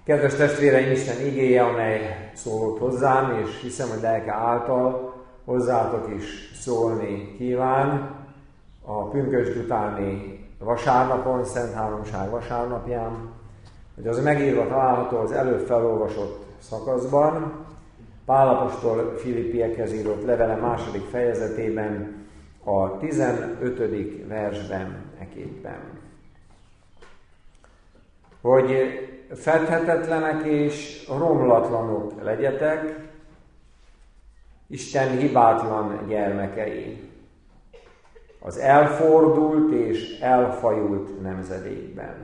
Kedves testvéreim, Isten igéje, amely szólott hozzám, és hiszem, hogy lelke által hozzátok is szólni kíván, a pünkösd utáni vasárnapon, Szent Háromság vasárnapján, hogy az megírva található az előbb felolvasott szakaszban, Pál apostol Filippiekhez írott levele második fejezetében, a 15. versben eképpen. Hogy fedhetetlenek és romlatlanok legyetek, Isten hibátlan gyermekei, az elfordult és elfajult nemzedékben,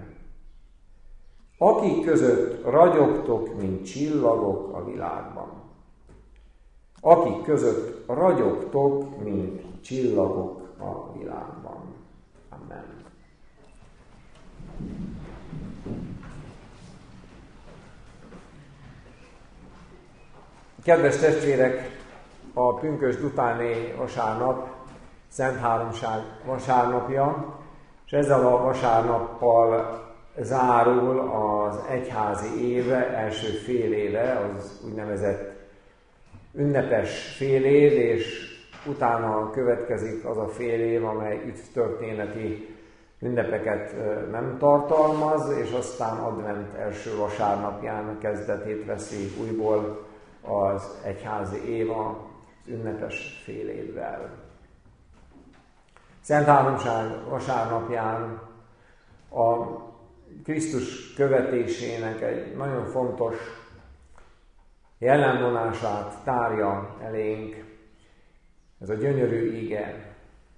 akik között ragyogtok, mint csillagok a világban. Akik között ragyogtok, mint csillagok a világban. Amen. Kedves testvérek, a pünkösd utáni vasárnap, Szent Háromság vasárnapja, és ezzel a vasárnappal zárul az egyházi év első fél éve, az úgynevezett ünnepes fél év, és utána következik az a fél év, amely üdvtörténeti ünnepeket nem tartalmaz, és aztán advent első vasárnapján kezdetét veszi újból az egyházi év az ünnepes fél évvel. Szent Háromság vasárnapján a Krisztus követésének egy nagyon fontos jellemvonását tárja elénk ez a gyönyörű ige.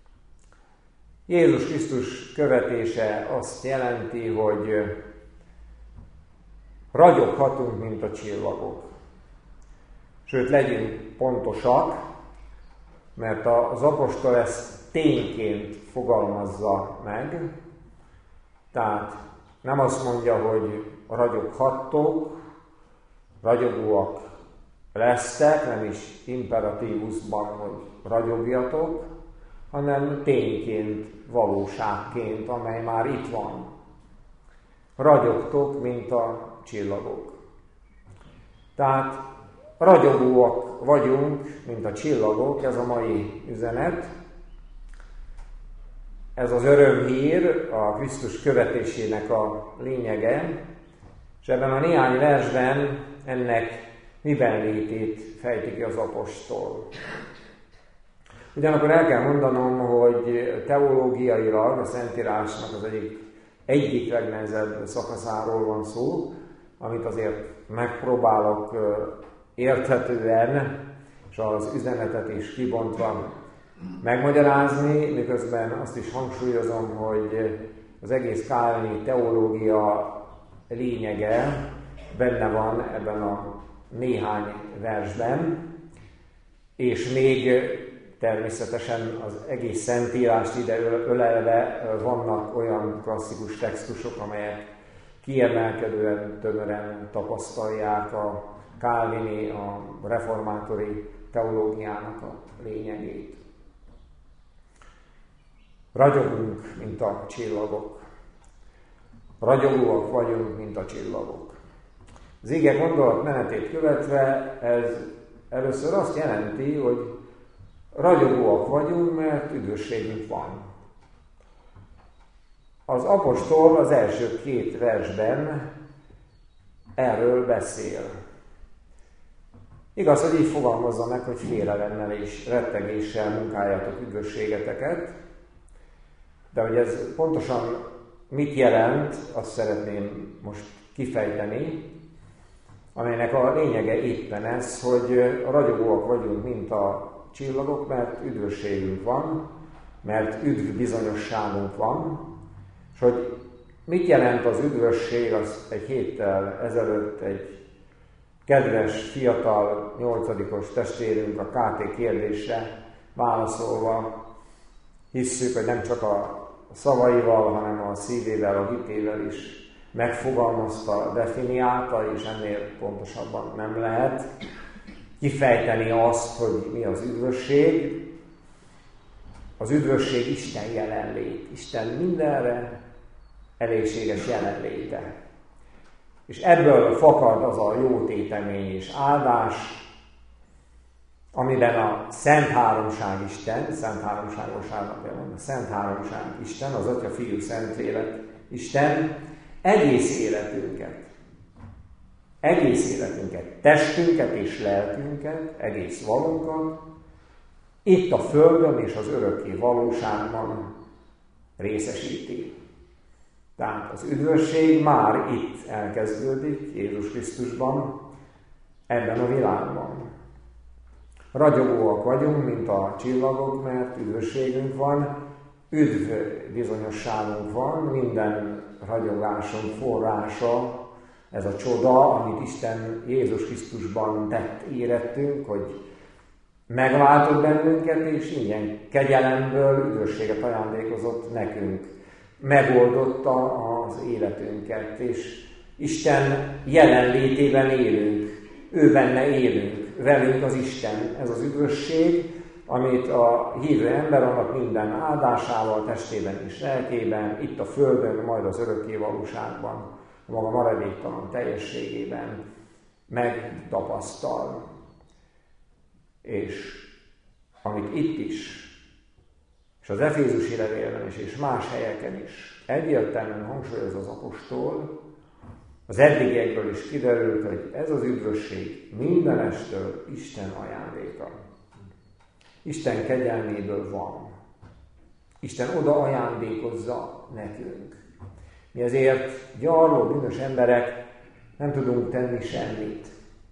Jézus Krisztus követése azt jelenti, hogy ragyoghatunk, mint a csillagok. Sőt, legyünk pontosak, mert az apostol ezt tényként fogalmazza meg. Tehát nem azt mondja, hogy ragyoghattok, ragyogóak lesztek, nem is imperatívusban, hogy ragyogjatok, hanem tényként, valóságként, amely már itt van. Ragyogtok, mint a csillagok. Tehát ragyogóak vagyunk, mint a csillagok, ez a mai üzenet. Ez az örömhír, a Krisztus követésének a lényege, és ebben a néhány versben ennek miben létét fejti ki az apostol. Ugyanakkor el kell mondanom, hogy teológiailag a Szentírásnak az egyik legnehezebb szakaszáról van szó, amit azért megpróbálok érthetően, és az üzenetet is kibontva megmagyarázni, miközben azt is hangsúlyozom, hogy az egész kálvini teológia lényege benne van ebben a néhány versben, és még természetesen az egész Szentírást ide ölelve vannak olyan klasszikus textusok, amelyek kiemelkedően tömören tapasztalják a kálvini, a reformátori teológiának a lényegét. Ragyogunk, mint a csillagok. Ragyogóak vagyunk, mint a csillagok. Az ige gondolatmenetét követve ez először azt jelenti, hogy ragyogóak vagyunk, mert üdvösségünk van. Az apostol az első 2 versben erről beszél. Igaz, hogy így fogalmazza meg, hogy félelemmel és rettegéssel munkáljátok üdvösségeteket, de hogy ez pontosan mit jelent, azt szeretném most kifejteni, amelynek a lényege éppen ez, hogy ragyogóak vagyunk, mint a csillagok, mert üdvösségünk van, mert üdvbizonyosságunk van, és hogy mit jelent az üdvösség, az egy héttel ezelőtt egy kedves, fiatal, 8-os testvérünk a KT kérdésre válaszolva hisszük, hogy nem csak a szavaival, hanem a szívével, a hitével is megfogalmazta, definiálta, és ennél pontosabban nem lehet kifejteni azt, hogy mi az üdvösség. Az üdvösség Isten jelenlét, Isten mindenre elégséges jelenléte. És ebből fakad az a jó tétemény és áldás, amiben a Szent Háromság Isten, Szent Háromságos állapja van, a Szent Háromság Isten, az Atya, Fiú, Szentlélek Isten egész életünket, testünket és lelkünket, egész valónkat, itt a Földön és az örökké valóságban részesíti. Tehát az üdvösség már itt elkezdődik, Jézus Krisztusban, ebben a világban. Ragyogóak vagyunk, mint a csillagok, mert üdvösségünk van, üdv bizonyosságunk van, minden ragyogásunk forrása, ez a csoda, amit Isten Jézus Krisztusban tett, érettünk, hogy megváltott bennünket, és ingyen kegyelemből üdvösséget ajándékozott nekünk. Megoldotta az életünket, és Isten jelenlétében élünk, ő benne élünk, velünk az Isten. Ez az üdvösség, amit a hívő ember annak minden áldásával, testében és lelkében, itt a Földön, majd az örökké valóságban, a maga maradéktalan teljességében megtapasztal. És amit itt is, és az Efézusi levélben is, és más helyeken is egyértelműen hangsúlyoz az apostol, az eddigiekből is kiderült, hogy ez az üdvösség mindenestől Isten ajándéka. Isten kegyelméből van. Isten oda ajándékozza nekünk. Mi ezért gyarló, bűnös emberek nem tudunk tenni semmit.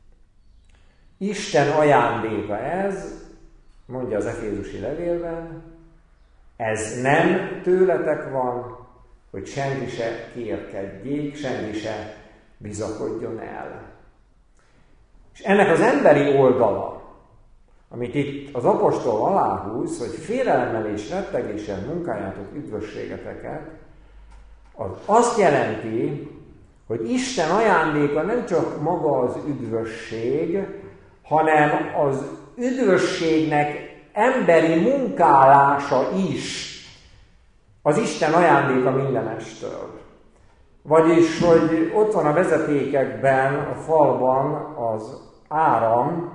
Isten ajándéka ez, mondja az Efézusi levélben, ez nem tőletek van, hogy senki se kérkedjék, senki se bizakodjon el. És ennek az emberi oldala, amit itt az apostol aláhúz, hogy félelemmel és rettegéssel munkáljátok üdvösségeteket, az azt jelenti, hogy Isten ajándéka nem csak maga az üdvösség, hanem az üdvösségnek emberi munkálása is az Isten ajándéka mindenestől. Vagyis, hogy ott van a vezetékekben, a falban az áram,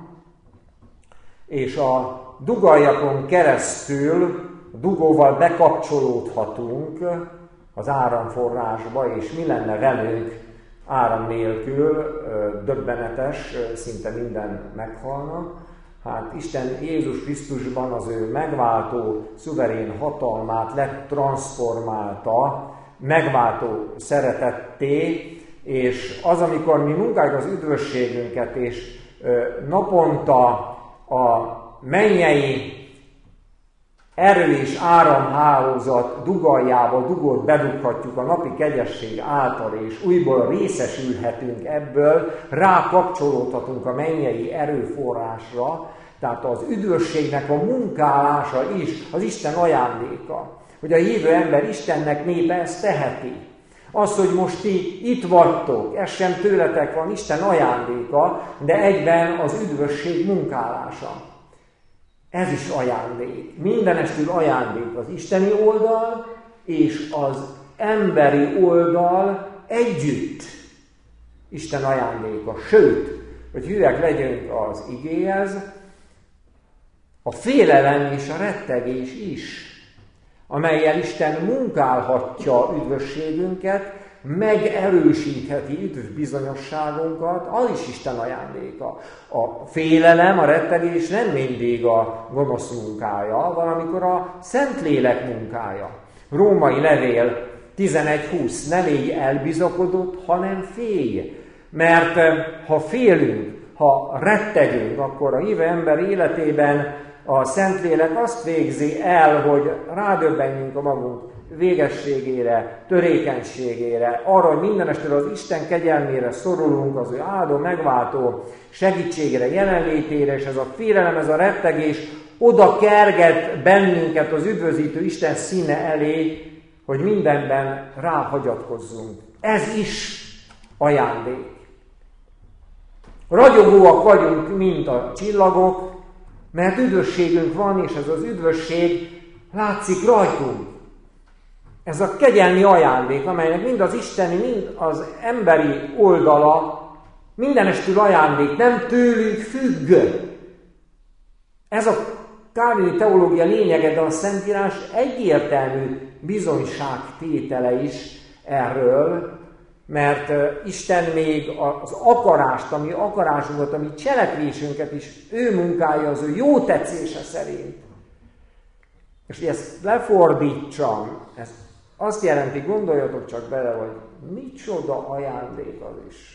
és a dugaljakon keresztül a dugóval bekapcsolódhatunk az áramforrásba, és mi lenne velünk áram nélkül, döbbenetes, szinte minden meghalna. Hát Isten Jézus Krisztusban az ő megváltó, szuverén hatalmát letranszformálta, megváltó szeretetté, és az, amikor mi munkáljuk az üdvösségünket, és naponta a mennyei erő és áramhálózat dugót bedughatjuk a napi kegyesség által, és újból részesülhetünk ebből, rákapcsolódhatunk a mennyei erőforrásra, tehát az üdvösségnek a munkálása is az Isten ajándéka. Hogy a hívő ember Istennek népe ezt teheti. Az, hogy most ti itt vagytok, ez sem tőletek van, Isten ajándéka, de egyben az üdvösség munkálása. Ez is ajándék. Mindenestül ajándék az isteni oldal és az emberi oldal együtt. Isten ajándéka. Sőt, hogy hűek legyünk az igéhez, a félelem és a rettegés is, amellyel Isten munkálhatja üdvösségünket, megerősítheti üdvbizonyosságunkat, az is Isten ajándéka. A félelem, a rettegés nem mindig a gonosz munkája, valamikor a Szentlélek munkája. Római levél 11:20, ne légy elbizakodott, hanem félj. Mert ha félünk, ha rettegünk, akkor a hívő ember életében a Szentlélek azt végzi el, hogy rádöbbenjünk a magunk végességére, törékenységére, arra, hogy mindenestől az Isten kegyelmére szorulunk, az ő áldó, megváltó segítségére, jelenlétére, és ez a félelem, ez a rettegés oda kerget bennünket az üdvözítő Isten színe elé, hogy mindenben ráhagyatkozzunk. Ez is ajándék. Ragyogóak vagyunk, mint a csillagok, mert üdvösségünk van, és ez az üdvösség látszik rajtunk. Ez a kegyelmi ajándék, amelynek mind az isteni, mind az emberi oldala mindenestül ajándék, nem tőlünk függ. Ez a kálvini teológia lényege, de a Szentírás egyértelmű bizonyságtétele is erről, mert Isten még az akarást, ami akarásunkat, ami cselekvésünket is ő munkálja az ő jó tetszése szerint. És hogy ezt lefordítsam, ez azt jelenti, gondoljatok csak bele, hogy micsoda ajándék az is.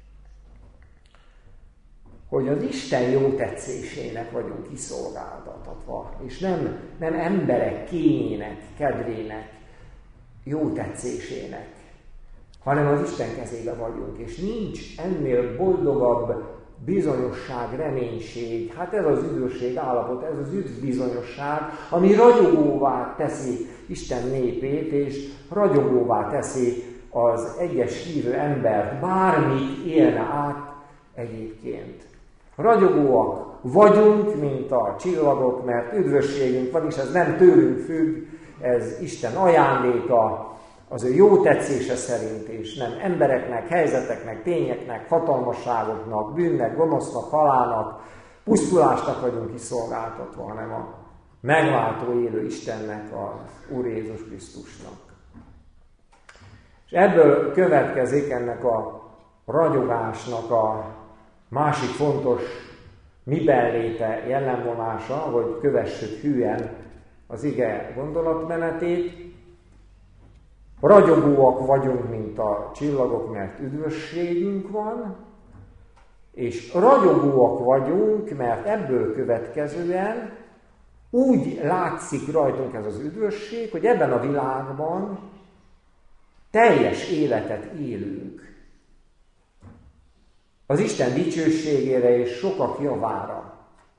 Hogy az Isten jó tetszésének vagyunk kiszolgáltatva, és nem emberek kényének, kedvének, jó tetszésének, hanem az Isten kezébe vagyunk, és nincs ennél boldogabb bizonyosság, reménység, hát ez az üdvösség állapot, ez az üdvbizonyosság, ami ragyogóvá teszi Isten népét, és ragyogóvá teszi az egyes hívő embert, bármit élne át egyébként. Ragyogóak vagyunk, mint a csillagok, mert üdvösségünk van, és ez nem tőlünk függ, ez Isten ajándéka, az ő jó tetszése szerint, és nem embereknek, helyzeteknek, tényeknek, hatalmasságoknak, bűnnek, gonosznak, halálnak, pusztulásnak vagyunk kiszolgáltatva, hanem a megváltó élő Istennek, az Úr Jézus Krisztusnak. És ebből következik ennek a ragyogásnak a másik fontos mibenléte jellemvonása, hogy kövessük hűen az ige gondolatmenetét. Ragyogóak vagyunk, mint a csillagok, mert üdvösségünk van, és ragyogóak vagyunk, mert ebből következően úgy látszik rajtunk ez az üdvösség, hogy ebben a világban teljes életet élünk. Az Isten dicsőségére és sokak javára.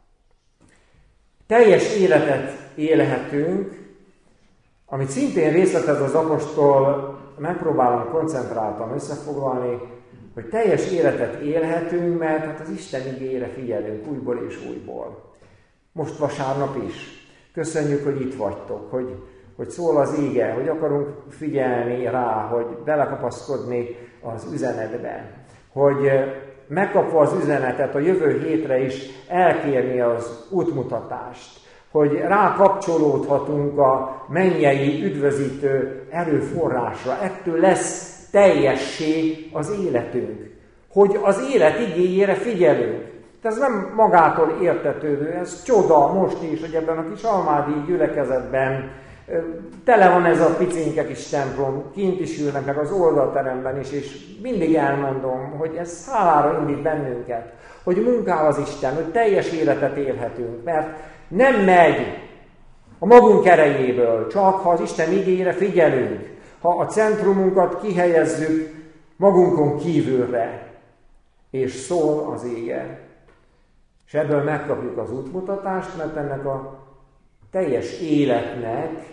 Teljes életet élhetünk, amit szintén részletez az apostol, megpróbálom koncentráltan összefoglalni, hogy teljes életet élhetünk, mert hát az Isten igéjére figyelünk újból és újból. Most vasárnap is. Köszönjük, hogy itt vagytok, hogy szól az ige, hogy akarunk figyelni rá, hogy belekapaszkodni az üzenetbe, hogy megkapva az üzenetet a jövő hétre is elkérni az útmutatást, hogy rákapcsolódhatunk a mennyei üdvözítő erőforrásra. Ettől lesz teljessé az életünk. Hogy az élet igéjére figyelünk. Ez nem magától értetődő, ez csoda most is, hogy ebben a kis almádi gyülekezetben tele van ez a picinke kis templom, kint is ülnek meg az oldalteremben is, és mindig elmondom, hogy ez hálára indít bennünket, hogy munkál az Isten, hogy teljes életet élhetünk, mert nem megy a magunk erejéből, csak ha az Isten igéjére figyelünk, ha a centrumunkat kihelyezzük magunkon kívülre, és szól az ége. És ebből megkapjuk az útmutatást, mert ennek a teljes életnek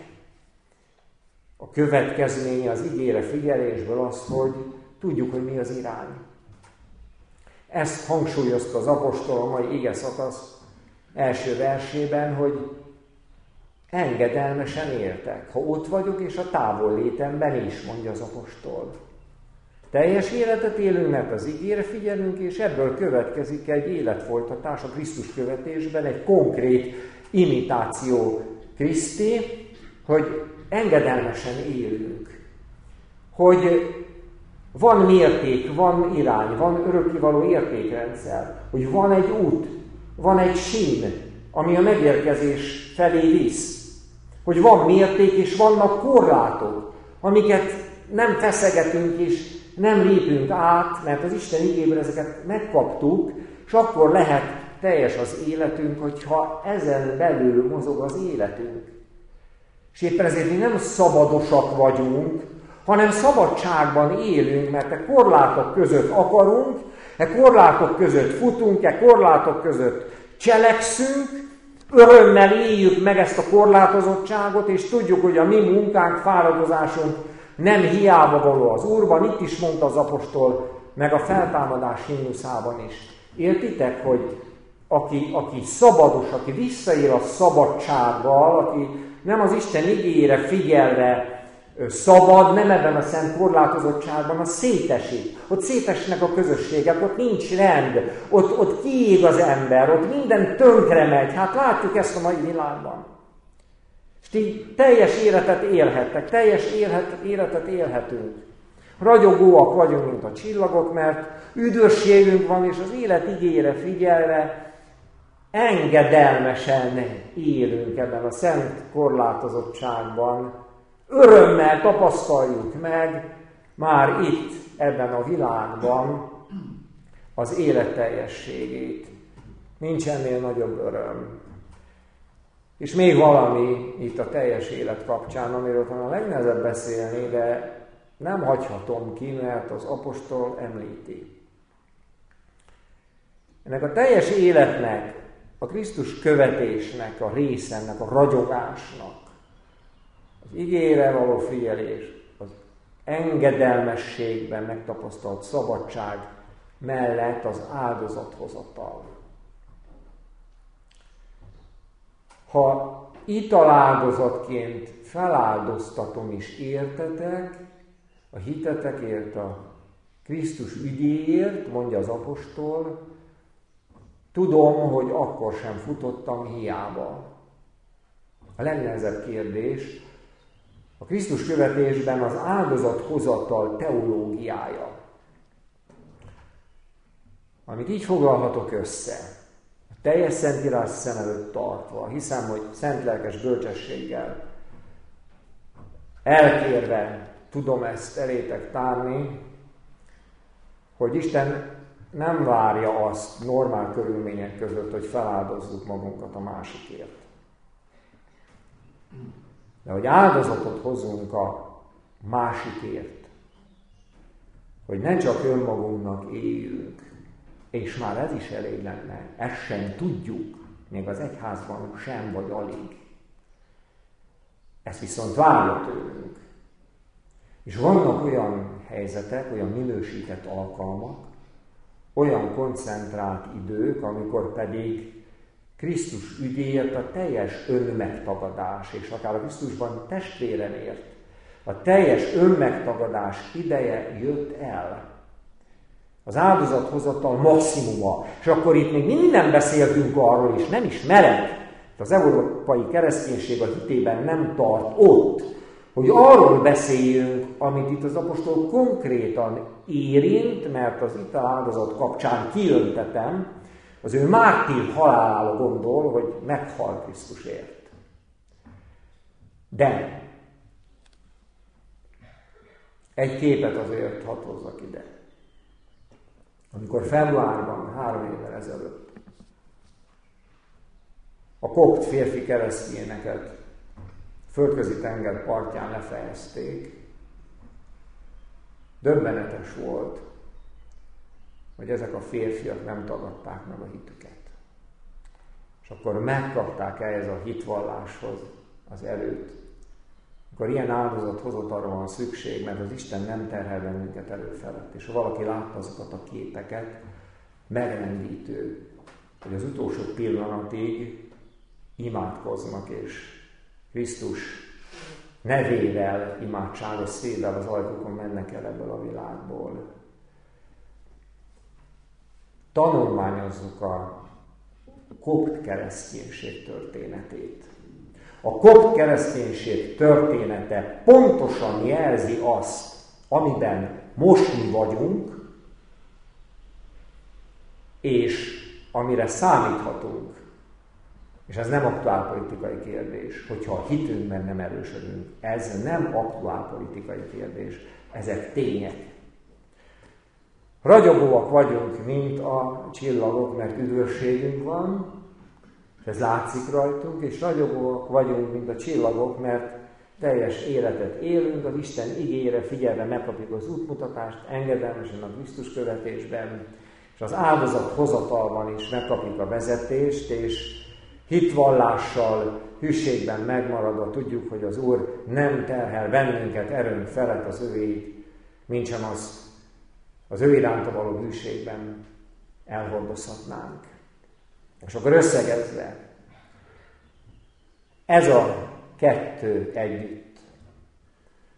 a következménye az igére figyelésből az, hogy tudjuk, hogy mi az irány. Ezt hangsúlyozta az apostol a mai ige szakasz első versében, hogy engedelmesen éltek, ha ott vagyok, és a távollétemben is, mondja az apostol. Teljes életet élünk, mert az igére figyelünk, és ebből következik egy életfolytatás a Krisztus követésben, egy konkrét imitáció Kriszté, hogy engedelmesen élünk. Hogy van mérték, van irány, van örökkivaló értékrendszer, hogy van egy út, van egy sín, ami a megérkezés felé visz. Hogy van mérték és vannak korlátok, amiket nem feszegetünk és nem lépünk át, mert az Isten igéből ezeket megkaptuk, és akkor lehet teljes az életünk, hogyha ezen belül mozog az életünk. És éppen ezért mi nem szabadosak vagyunk, hanem szabadságban élünk, mert e korlátok között akarunk, e korlátok között futunk, e korlátok között cselekszünk, örömmel éljük meg ezt a korlátozottságot, és tudjuk, hogy a mi munkánk, fáradozásunk nem hiába való az Úrban. Itt is mondta az apostol, meg a feltámadás himnuszában is. Értitek, hogy aki szabados, aki visszaél a szabadsággal, aki nem az Isten igéjére figyelve szabad, nem ebben a szent korlátozottságban, az szétesik. Ott szétesnek a közösségek, ott nincs rend, ott kiég az ember, ott minden tönkre megy. Hát látjuk ezt a mai világban. És így teljes életet élhettek, teljes életet élhetünk. Ragyogóak vagyunk, mint a csillagok, mert üdvösségünk van, és az élet igényére figyelve engedelmesen élünk ebben a szent korlátozottságban. Örömmel tapasztaljuk meg már itt, ebben a világban az élet teljességét. Nincs ennél nagyobb öröm. És még valami itt a teljes élet kapcsán, amiről talán a legnehezebb beszélni, de nem hagyhatom ki, mert az apostol említi. Ennek a teljes életnek, a Krisztus követésnek a része, ennek a ragyogásnak, az igére való figyelés, az engedelmességben megtapasztalt szabadság mellett az áldozathozatal. Ha italáldozatként feláldoztatom is értetek, a hitetekért, a Krisztus ügyéért, mondja az apostol, tudom, hogy akkor sem futottam hiába. A legnehezebb kérdés a Krisztus követésben az áldozathozatal teológiája. Amit így foglalhatok össze, a teljes Szentírás szem előtt tartva, hiszem, hogy szent lelkes bölcsességgel elkérve tudom ezt elétek tárni, hogy Isten nem várja azt normál körülmények között, hogy feláldozzuk magunkat a másikért. De hogy áldozatot hozzunk a másikért, hogy ne csak önmagunknak éljünk, és már ez is elég lenne, ezt sem tudjuk, még az egyházban sem vagy alig. Ezt viszont várja tőlünk. És vannak olyan helyzetek, olyan minősített alkalmak, olyan koncentrált idők, amikor pedig Krisztus ügyéért a teljes önmegtagadás, és akár a Krisztusban testvéremért, a teljes önmegtagadás ideje jött el. Az áldozathozatal maximuma. És akkor itt még mindig nem beszéltünk arról, és nem is merek, az európai kereszténység a hitében nem tart ott, hogy arról beszéljünk, amit itt az apostol konkrétan érint, mert az italáldozat kapcsán kiöntetem, az ő mártír halálára gondol, hogy meghal Krisztusért. De egy képet azért hadd hozzak ide. Amikor februárban, 3 évvel ezelőtt a kopt férfi keresztényeket Földközi tenger partján lefejezték, döbbenetes volt, hogy ezek a férfiak nem tagadták meg a hitüket. És akkor megkapták ehhez a hitvalláshoz az erőt. Akkor ilyen áldozathozatalra van szükség, mert az Isten nem terhel bennünket előfelett. És ha valaki látta azokat a képeket, megrendítő, hogy az utolsó pillanatig imádkoznak, és Krisztus nevével, imádságos szével az ajtókon mennek el ebből a világból. Tanulmányozzuk a kopt kereszténység történetét. A kopt kereszténység története pontosan jelzi azt, amiben most mi vagyunk, és amire számíthatunk. És ez nem aktuálpolitikai kérdés, hogyha a hitünkben nem erősödünk. Ez nem aktuálpolitikai kérdés, ezek tények. Ragyogóak vagyunk, mint a csillagok, mert üdvösségünk van, és ez látszik rajtunk, és ragyogóak vagyunk, mint a csillagok, mert teljes életet élünk, az Isten igére figyelve megkapjuk az útmutatást, engedelmesen a Krisztus követésben, és az áldozathozatalban is megkapjuk a vezetést, és hitvallással, hűségben megmaradva tudjuk, hogy az Úr nem terhel bennünket erőnk felett az övéit, mintsem az ő iránta való hűségben elhordozhatnánk. És akkor összegezve, ez a kettő együtt,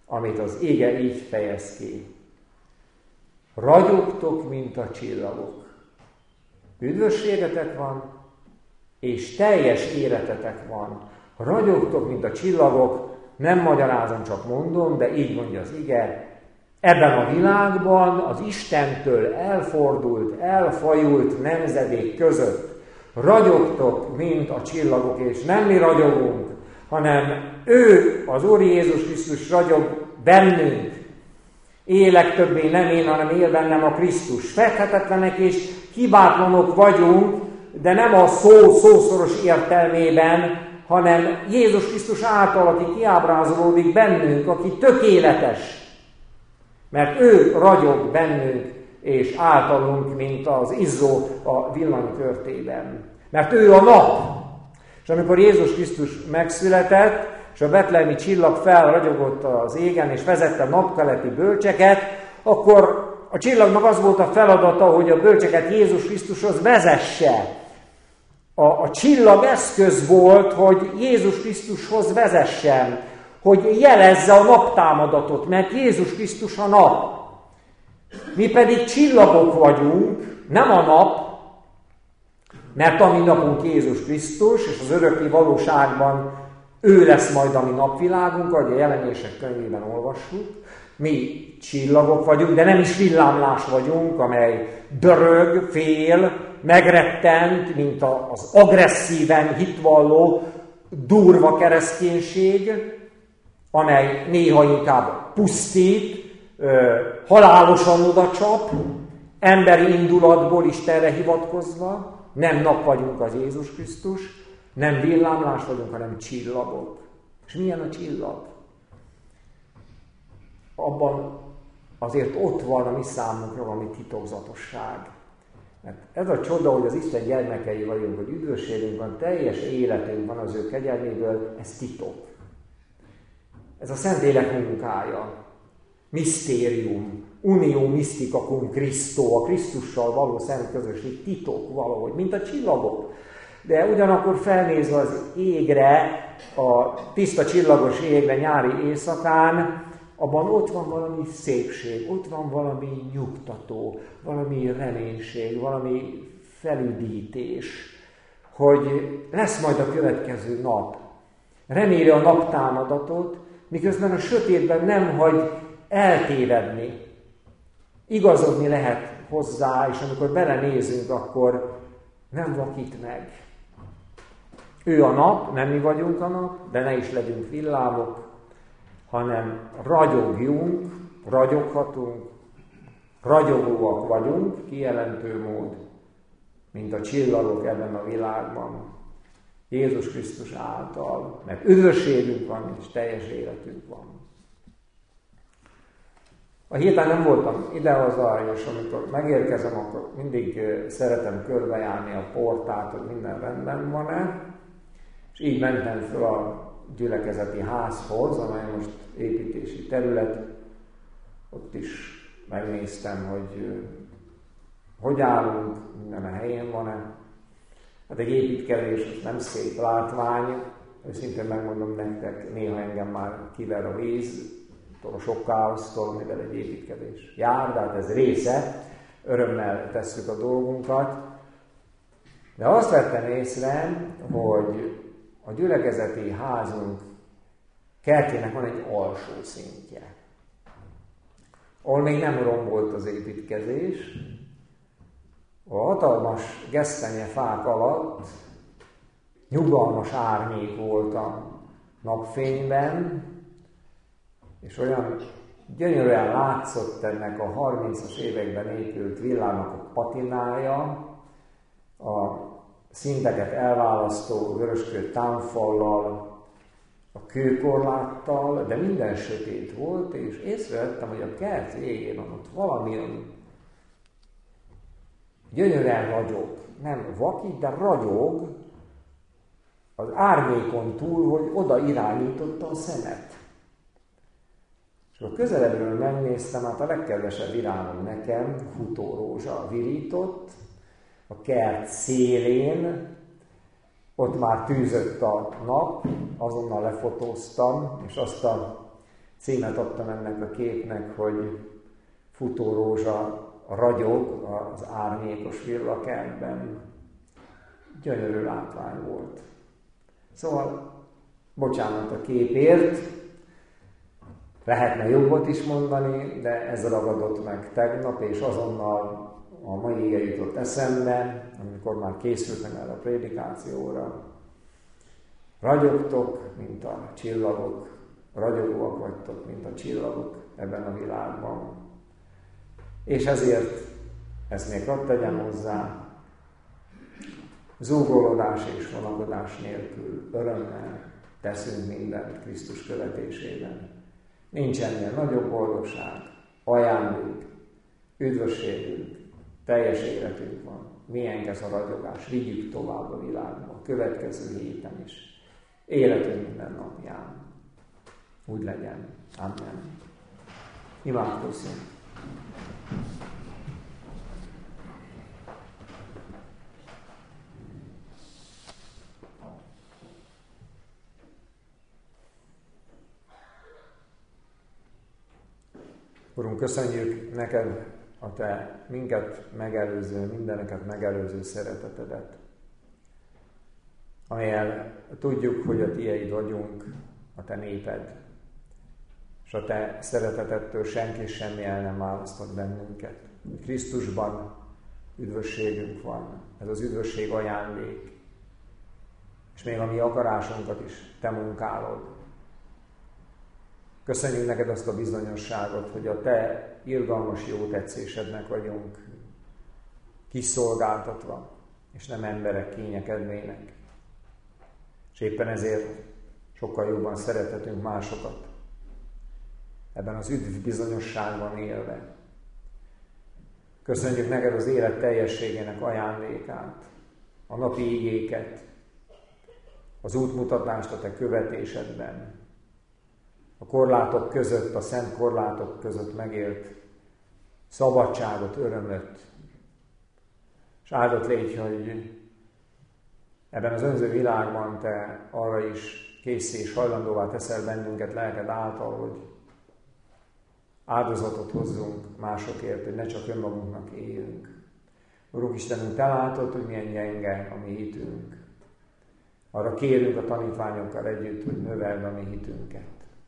amit az ége így fejez ki. Ragyogtok, mint a csillagok. Üdvösségetek van, és teljes életetek van. Ragyogtok, mint a csillagok, nem magyarázom, csak mondom, de így mondja az ige. Ebben a világban az Istentől elfordult, elfajult nemzedék között ragyogtok, mint a csillagok, és nem mi ragyogunk, hanem ő, az Úr Jézus Krisztus ragyog bennünk. Élek többé nem én, hanem él bennem a Krisztus. Fedhetetlenek és hibátlanok vagyunk, de nem a szószoros értelmében, hanem Jézus Krisztus által, aki kiábrázolódik bennünk, aki tökéletes. Mert ő ragyog bennünk és általunk, mint az izzó a villanykörtében. Mert ő a nap. És amikor Jézus Krisztus megszületett, és a betlehemi csillag felragyogott az égen, és vezette napkeleti bölcseket, akkor a csillagnak az volt a feladata, hogy a bölcseket Jézus Krisztushoz vezesse. A csillag eszköz volt, hogy Jézus Krisztushoz vezessen, hogy jelezze a naptámadatot, mert Jézus Krisztus a nap. Mi pedig csillagok vagyunk, nem a nap, mert a mi napunk Jézus Krisztus, és az örökké valóságban ő lesz majd a mi napvilágunk, ahogy a Jelenések könyvében olvassuk. Mi csillagok vagyunk, de nem is villámlás vagyunk, amely dörög, fél, megrettent, mint az agresszíven hitvalló, durva kereszténység, amely néha inkább pusztít, halálosan odacsap, emberi indulatból Istenre hivatkozva. Nem nap vagyunk az Jézus Krisztus, nem villámlás vagyunk, hanem csillagok. És milyen a csillag? Abban azért ott van a mi számunkra valami titokzatosság. Mert ez a csoda, hogy az Isten gyermekei vagyunk, hogy üdvösségünk van, teljes életünk van az ő kegyelméből, ez titok. Ez a Szentlélek munkája, misztérium, unio mystica cum Christo, a Krisztussal való szent közösség, titok valahogy, mint a csillagok. De ugyanakkor felnézve az égre, a tiszta csillagos égre nyári éjszakán, abban ott van valami szépség, ott van valami nyugtató, valami reménység, valami felüdítés, hogy lesz majd a következő nap. Reméli a naptámadatot, miközben a sötétben nem hagy eltévedni. Igazodni lehet hozzá, és amikor belenézünk, akkor nem vakít meg. Ő a nap, nem mi vagyunk a nap, de ne is legyünk villámok, hanem ragyogjunk, ragyoghatunk, ragyogóak vagyunk, kijelentő mód, mint a csillagok ebben a világban, Jézus Krisztus által, mert üdvösségünk van, és teljes életünk van. A héten nem voltam idehaza, és amikor megérkezem, akkor mindig szeretem körbejárni a portát, hogy minden rendben van-e, és így mentem fel a gyülekezeti házhoz, amely most építési terület. Ott is megnéztem, hogy állunk, minden a helyén van-e. Hát egy építkezés nem szép látvány, őszintén megmondom nektek, néha engem már kiver a víz, a sok káosztól, mivel egy építkezés jár, de hát ez része, örömmel tesszük a dolgunkat. De azt vettem észre, hogy a gyülekezeti házunk kertjének van egy alsó szintje, ahol még nem rombolt az építkezés. A hatalmas gesztenyefák alatt nyugalmas árnyék volt a napfényben, és olyan gyönyörűen látszott ennek a 30-as években épült villának a patinája, a szinteket elválasztó vöröskő támfallal, a kőkorláttal, de minden sötét volt, és észrevettem, hogy a kert végén ott valamilyen gyönyörűen ragyog. Nem vakít, de ragyog az árnyékon túl, hogy oda irányította a szemet. És akkor közelebbről megnéztem, hát a legkedvesebb virágom nekem futórózsa virított, a kert szélén, ott már tűzött a nap, azonnal lefotóztam, és azt a Címet adtam ennek a képnek, hogy futórózsa ragyog az árnyékos villakertben. Gyönyörű látvány volt. Szóval, bocsánat a képért, lehetne jobbat is mondani, de ez ragadott meg tegnap, és azonnal a mai ige jutott eszembe, amikor már készültem el a prédikációra. Ragyogtok, mint a csillagok, ragyogóak vagytok, mint a csillagok ebben a világban. És ezért, ezt még hadd tegyem hozzá, zúgolódás és vonakodás nélkül örömmel teszünk mindent Krisztus követésében. Nincs ennél nagyobb boldogság, ajándék, üdvösségünk, teljes életünk van. Milyen ez a ragyogás, vigyük tovább a világba, a következő héten is. Életünk minden napján. Úgy legyen. Amen. Imádkozzunk. Urunk, köszönjük neked a te minket megelőző, mindeneket megelőző szeretetedet, amellyel tudjuk, hogy a tieid vagyunk, a te néped, és a te szeretetettől senki semmi el nem választott bennünket. Krisztusban üdvösségünk van, ez az üdvösség ajándék, és még a mi akarásunkat is te munkálod. Köszönjük neked azt a bizonyosságot, hogy a te irgalmas jó tetszésednek vagyunk kiszolgáltatva, és nem emberek kényekednének. És éppen ezért sokkal jobban szerethetünk másokat, ebben az üdv bizonyosságban élve. Köszönjük neked az élet teljességének ajándékát, a napi igéket, az útmutatást a te követésedben, a korlátok között, a szent korlátok között megélt szabadságot, örömöt. És áldott légy, hogy ebben az önző világban te arra is készé és hajlandóvá teszel bennünket lelked által, hogy áldozatot hozzunk másokért, hogy ne csak önmagunknak éljünk. Urunk Istenünk, te látod, hogy milyen gyenge a mi hitünk. Arra kérünk a tanítványokkal együtt, hogy növeld a mi hitünket.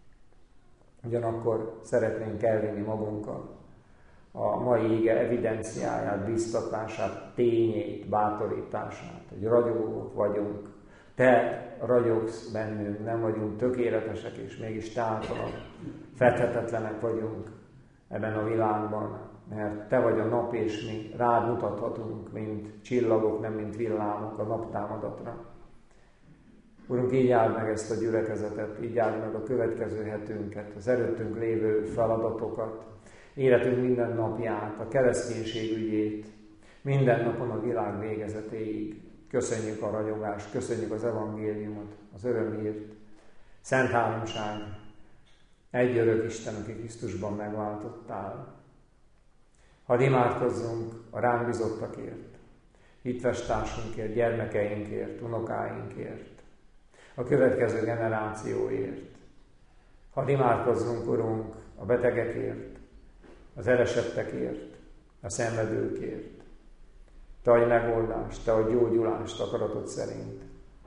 Ugyanakkor szeretnénk elvinni magunkkal a mai ige evidenciáját, biztatását, tényét, bátorítását, hogy ragyogók vagyunk. Te ragyogsz bennünk, nem vagyunk tökéletesek, és mégis te általad fedhetetlenek vagyunk ebben a világban, mert te vagy a nap, és mi rád mutathatunk, mint csillagok, nem mint villámok a naptámadatra. Urunk, így áld meg ezt a gyülekezetet, így áld meg a következő hetünket, az előttünk lévő feladatokat, életünk minden napját, a kereszténység ügyét, minden napon a világ végezetéig. Köszönjük a ragyogást, köszönjük az evangéliumot, az örömhírt, Szent Háromság, egy örök Isten, aki Krisztusban megváltottál. Hadd imádkozzunk a ránk bizottakért, hitvestársunkért, gyermekeinkért, unokáinkért, a következő generációért. Hadd imádkozzunk, Urunk, a betegekért, az elesettekért, a szenvedőkért. Te adj megoldást, te adj gyógyulást akaratod szerint.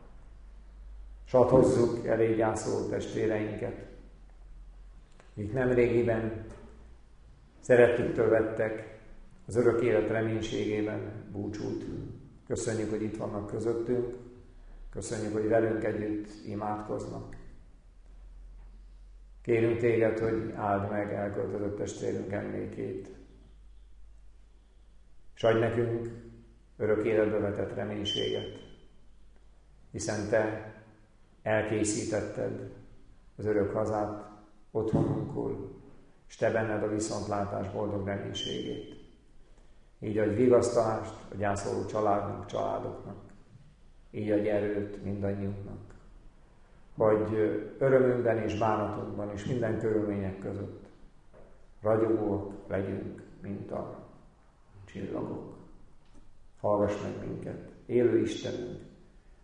S hadd hozzuk elé gyászoló testvéreinket, akik nemrégiben szerettüktől vettek, az örök élet reménységében búcsút. Köszönjük, hogy itt vannak közöttünk, köszönjük, hogy velünk együtt imádkoznak. Kérünk téged, hogy áld meg elköltözött testvérünk emlékét, és adj nekünk örök életbe vetett reménységet, hiszen te elkészítetted az örök hazát otthonunkul, és te benned a viszontlátás boldog reménységét. Így adj vigasztalást a gyászoló családoknak, így adj erőt mindannyiunknak, hogy örömünkben és bánatunkban és minden körülmények között ragyogóak legyünk, mint a csillagok. Hallgass meg minket, élő Istenünk,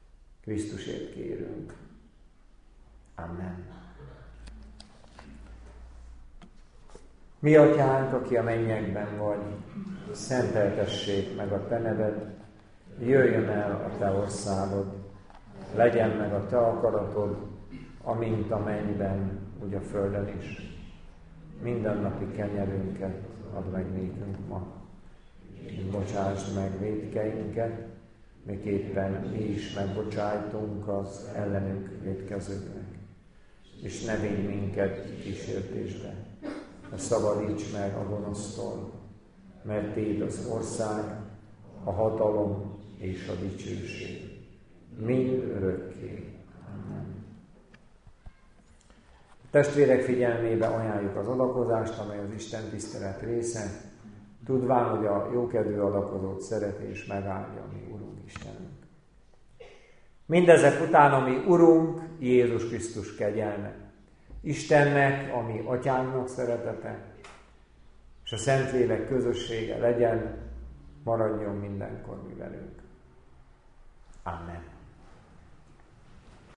Krisztusért kérünk. Amen. Mi atyánk, aki a mennyekben vagy, szenteltessék meg a te neved, jöjjön el a te országod, legyen meg a te akaratod, amint a mennyben, úgy a földön is. Mindennapi kenyerünket add meg nékünk ma, és bocsásd meg vétkeinket, miképpen mi is megbocsájtunk az ellenünk vétkezőknek. És ne védj minket kísértésbe, de szabadíts meg a gonosztól, mert Téd az ország, a hatalom és a dicsőség. Mind örökké. Amen. A testvérek figyelmébe ajánljuk az adakozást, amely az Isten tisztelet része, tudván, hogy a jókedvű adakozót szereti és megáldja mi Urunk Istenünk. Mindezek után a mi Urunk Jézus Krisztus kegyelme, Istennek, a mi Atyánknak szeretete, és a Szentlélek közössége legyen, maradjon mindenkor mi velünk. Amen.